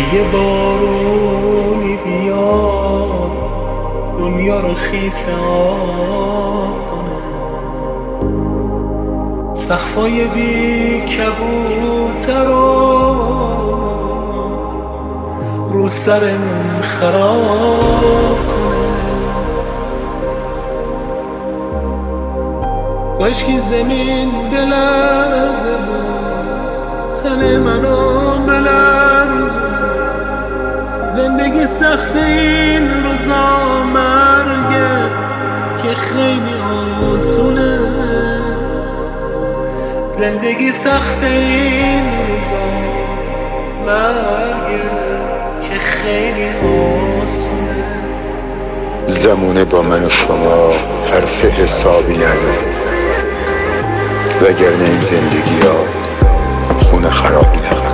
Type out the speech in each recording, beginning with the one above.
یه بارونی بیاد دنیا رو خیس آب کنه، سقفای بی کبوتر رو سرمون خراب کنه. کاشکی زمین بلرزه تن منو بلرزه، زندگی سخت این روزا مرگه که خیلی آسونه، زندگی سخت این روزا مرگه که خیلی آسونه. زمونه با من و شما حرف حسابی نداره، وگرنه این زندگی ها خونه خرابی نداره.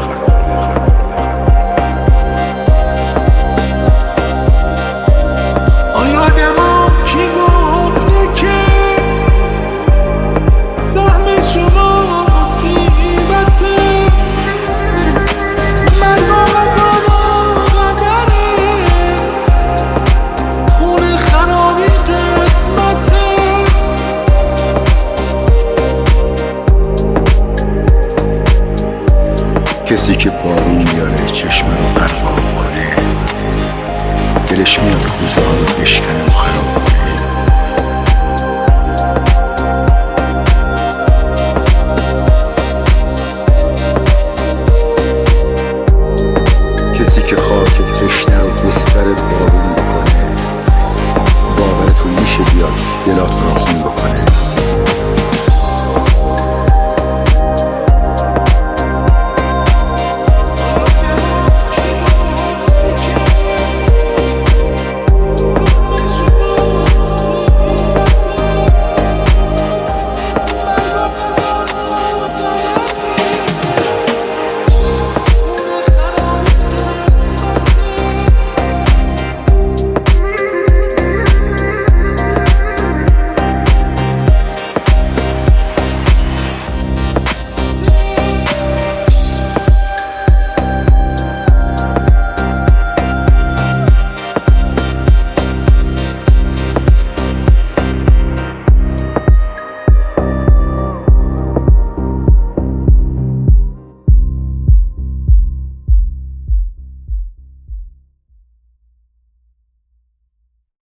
آیادما کی گفته که سهم شما مصیبته، مرگ و عذاب و قدره، خونه خرابی قسمته. کسی که بارون میاره چشم رو قرباب کنه، دلش میاد کوزه ها رو بشکنه و خراب کنه. کسی که خاک تشنه رو بستر بارون بکنه، باورتون میشه بیاد دلاتون رو خون بکنه.